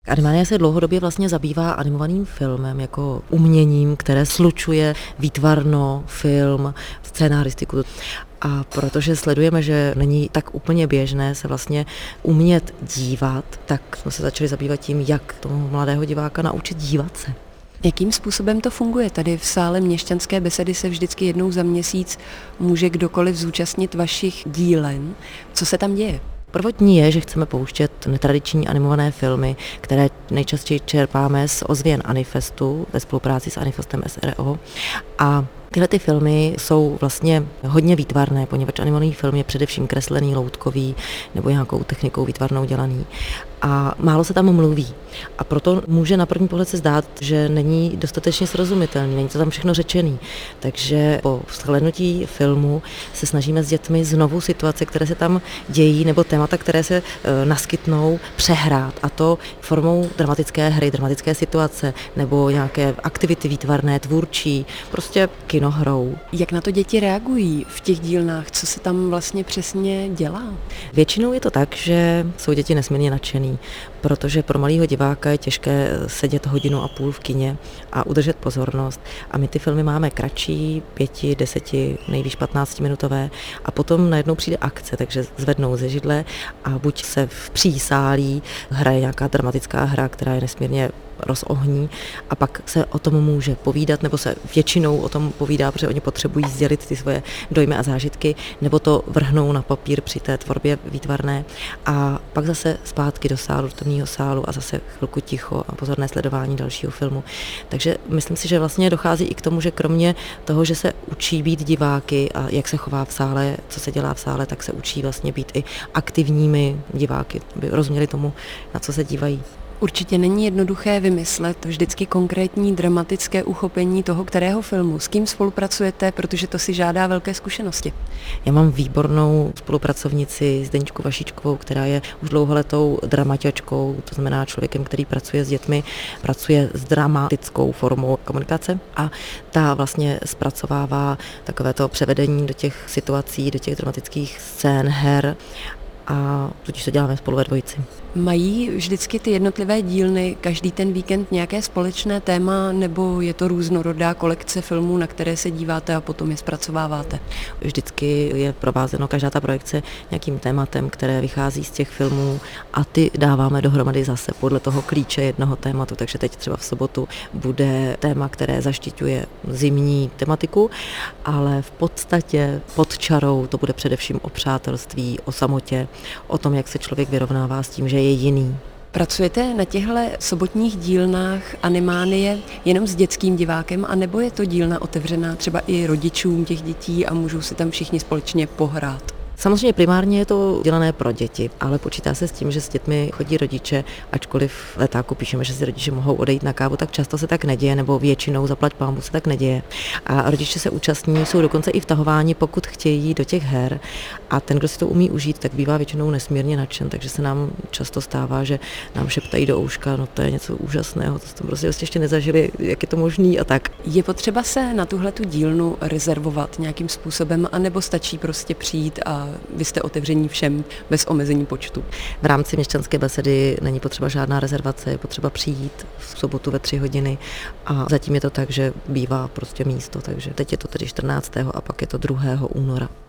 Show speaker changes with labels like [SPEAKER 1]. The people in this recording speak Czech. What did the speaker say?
[SPEAKER 1] Animánie se dlouhodobě vlastně zabývá animovaným filmem jako uměním, které slučuje výtvarno, film, scénaristiku. A protože sledujeme, že není tak úplně běžné se vlastně umět dívat, tak jsme se začali zabývat tím, jak toho mladého diváka naučit dívat se.
[SPEAKER 2] Jakým způsobem to funguje? Tady v sále Měšťanské besedy se vždycky jednou za měsíc může kdokoliv zúčastnit vašich dílen. Co se tam děje?
[SPEAKER 1] Prvotní je, že chceme pouštět netradiční animované filmy, které nejčastěji čerpáme z ozvěn Anifestu ve spolupráci s Anifestem SRO. A tyhle ty filmy jsou vlastně hodně výtvarné, poněvadž animovaný film je především kreslený, loutkový nebo nějakou technikou výtvarnou dělaný. A málo se tam mluví. A proto může na první pohled se zdát, že není dostatečně srozumitelný, není to tam všechno řečený. Takže po shlédnutí filmu se snažíme s dětmi znovu situace, které se tam dějí, nebo témata, které se naskytnou, přehrát. A to formou dramatické hry, dramatické situace, nebo nějaké aktivity výtvarné, tvůrčí, prostě kinohrou.
[SPEAKER 2] Jak na to děti reagují v těch dílnách? Co se tam vlastně přesně dělá?
[SPEAKER 1] Většinou je to tak, že jsou děti nesmírně nadšený, protože pro malého diváka je těžké sedět 1,5 hodiny v kině a udržet pozornost. A my ty filmy máme kratší, 5, 10, nejvýš 15minutové a potom najednou přijde akce, takže zvednou ze židle a buď se v přísálí hraje nějaká dramatická hra, která je nesmírně rozohní a pak se o tom může povídat, nebo se většinou o tom povídá, protože oni potřebují sdělit ty svoje dojmy a zážitky, nebo to vrhnou na papír při té tvorbě výtvarné a pak zase zpátky do sálu, do tamního sálu a zase chvilku ticho a pozorné sledování dalšího filmu. Takže myslím si, že vlastně dochází i k tomu, že kromě toho, že se učí být diváky a jak se chová v sále, co se dělá v sále, tak se učí vlastně být i aktivními diváky, aby rozuměli tomu, na co se dívají.
[SPEAKER 2] Určitě není jednoduché vymyslet vždycky konkrétní dramatické uchopení toho, kterého filmu. S kým spolupracujete, protože to si žádá velké zkušenosti?
[SPEAKER 1] Já mám výbornou spolupracovnici Zdeňku Vašíčkovou, která je už dlouholetou dramaťačkou, to znamená člověkem, který pracuje s dětmi, pracuje s dramatickou formou komunikace a ta vlastně zpracovává takovéto převedení do těch situací, do těch dramatických scén, her a tudíž to děláme spolu ve dvojici.
[SPEAKER 2] Mají vždycky ty jednotlivé dílny každý ten víkend nějaké společné téma, nebo je to různorodá kolekce filmů, na které se díváte a potom je zpracováváte?
[SPEAKER 1] Vždycky je provázeno každá ta projekce nějakým tématem, které vychází z těch filmů a ty dáváme dohromady zase podle toho klíče jednoho tématu. Takže teď třeba v sobotu bude téma, které zaštiťuje zimní tematiku, ale v podstatě pod čarou to bude především o přátelství, o samotě, o tom, jak se člověk vyrovnává s tím, že je jiný.
[SPEAKER 2] Pracujete na těchto sobotních dílnách Animánie jenom s dětským divákem, anebo je to dílna otevřená třeba i rodičům těch dětí a můžou si tam všichni společně pohrát?
[SPEAKER 1] Samozřejmě primárně je to dělané pro děti, ale počítá se s tím, že s dětmi chodí rodiče, ačkoliv v letáku píšeme, že si rodiče mohou odejít na kávu, tak často se tak neděje, nebo většinou zaplať pánbůh se tak neděje. A rodiče se účastní, jsou dokonce i vtahováni, pokud chtějí do těch her. A ten, kdo si to umí užít, tak bývá většinou nesmírně nadšen, takže se nám často stává, že nám šeptají do ouška, no to je něco úžasného, to jsme prostě ještě nezažili, jak je to možný a tak.
[SPEAKER 2] Je potřeba se na tuhletu dílnu rezervovat nějakým způsobem, anebo stačí prostě přijít a vy jste otevření všem bez omezení počtu?
[SPEAKER 1] V rámci Měšťanské besedy není potřeba žádná rezervace, je potřeba přijít v sobotu ve 3 hodiny a zatím je to tak, že bývá prostě místo, takže teď je to tedy 14. a pak je to 2. února.